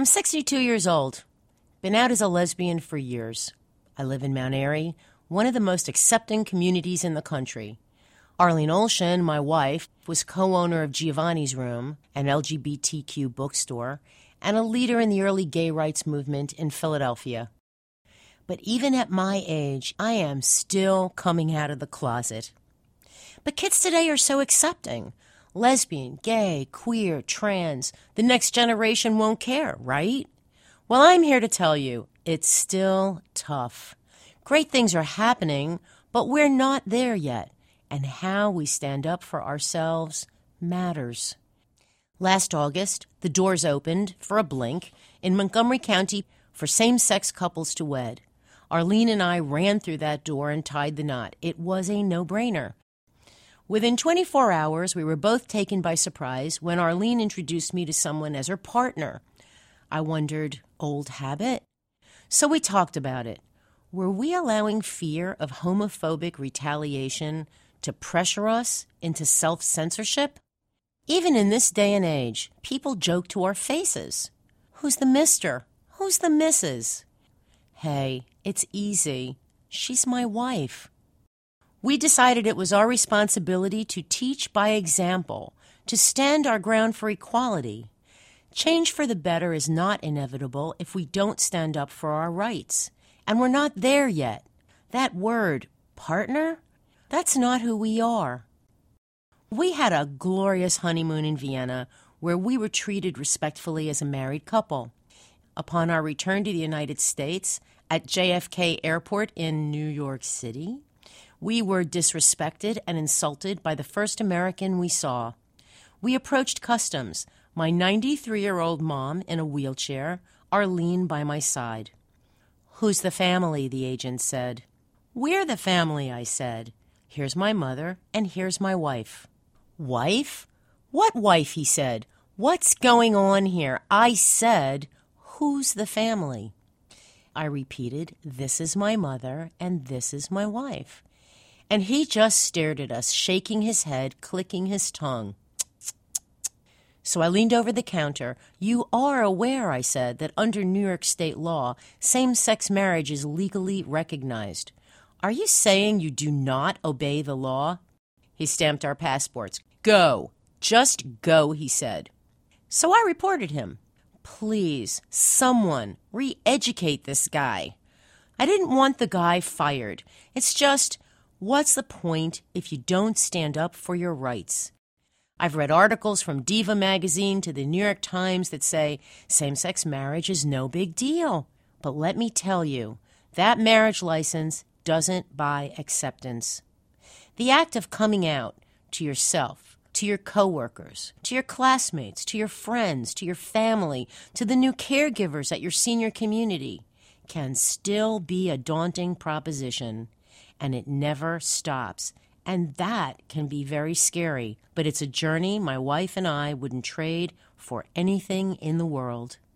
I'm 62 years old. Been out as a lesbian for years. I live in Mount Airy, one of the most accepting communities in the country. Arlene Olshan, my wife, was co-owner of Giovanni's Room, an LGBTQ bookstore, and a leader in the early gay rights movement in Philadelphia. But even at my age, I am still coming out of the closet. But kids today are so accepting. Lesbian, gay, queer, trans. The next generation won't care, right? Well, I'm here to tell you, it's still tough. Great things are happening, but we're not there yet. And how we stand up for ourselves matters. Last August, the doors opened, for a blink, in Montgomery County for same-sex couples to wed. Arlene and I ran through that door and tied the knot. It was a no-brainer. Within 24 hours, we were both taken by surprise when Arlene introduced me to someone as her partner. I wondered, old habit? So we talked about it. Were we allowing fear of homophobic retaliation to pressure us into self-censorship? Even in this day and age, people joke to our faces. Who's the mister? Who's the missus? Hey, it's easy. She's my wife. We decided it was our responsibility to teach by example, to stand our ground for equality. Change for the better is not inevitable if we don't stand up for our rights. And we're not there yet. That word, partner, that's not who we are. We had a glorious honeymoon in Vienna where we were treated respectfully as a married couple. Upon our return to the United States at JFK Airport in New York City, we were disrespected and insulted by the first American we saw. We approached customs, my 93-year-old mom in a wheelchair, Arlene by my side. Who's the family? The agent said. We're the family, I said. Here's my mother, and here's my wife. Wife? What wife? He said. What's going on here? I said, who's the family? I repeated, this is my mother, and this is my wife. And he just stared at us, shaking his head, clicking his tongue. So I leaned over the counter. You are aware, I said, that under New York state law, same-sex marriage is legally recognized. Are you saying you do not obey the law? He stamped our passports. Go. Just go, he said. So I reported him. Please, someone, re-educate this guy. I didn't want the guy fired. It's just, what's the point if you don't stand up for your rights? I've read articles from Diva magazine to the New York Times that say same-sex marriage is no big deal. But let me tell you, that marriage license doesn't buy acceptance. The act of coming out to yourself, to your coworkers, to your classmates, to your friends, to your family, to the new caregivers at your senior community can still be a daunting proposition, and it never stops. And that can be very scary, but it's a journey my wife and I wouldn't trade for anything in the world.